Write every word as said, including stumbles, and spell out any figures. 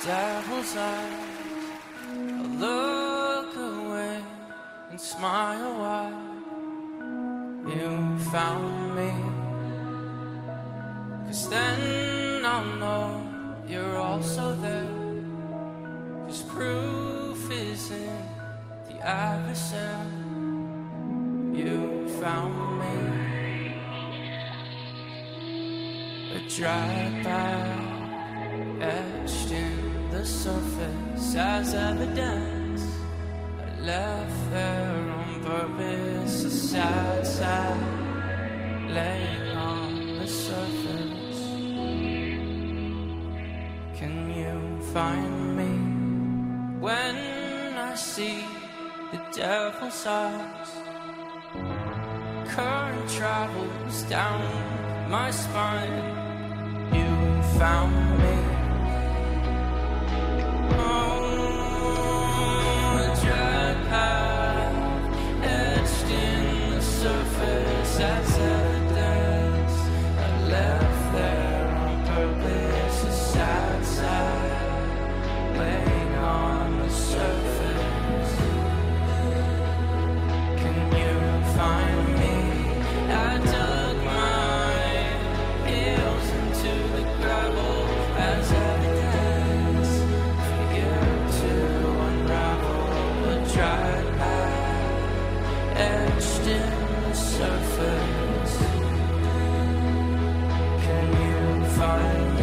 devil's eyes. I look away and smile while you found me. 'Cause then I'll know you're also there. 'Cause proof is in the adversary. You found me. A drive-by etched in the surface as evidence. I left there on purpose, a sad, sad laying on the surface. Can you find me when I see the devil's eyes? Current travels down my spine. You found me. Oh, a drag path etched in the surface as evidence. I left there on purpose, a sad side laying on the surface. Can you find me? I dug my heels into the gravel as evidence for you to unravel. A dry path etched in the surface. Can you find me?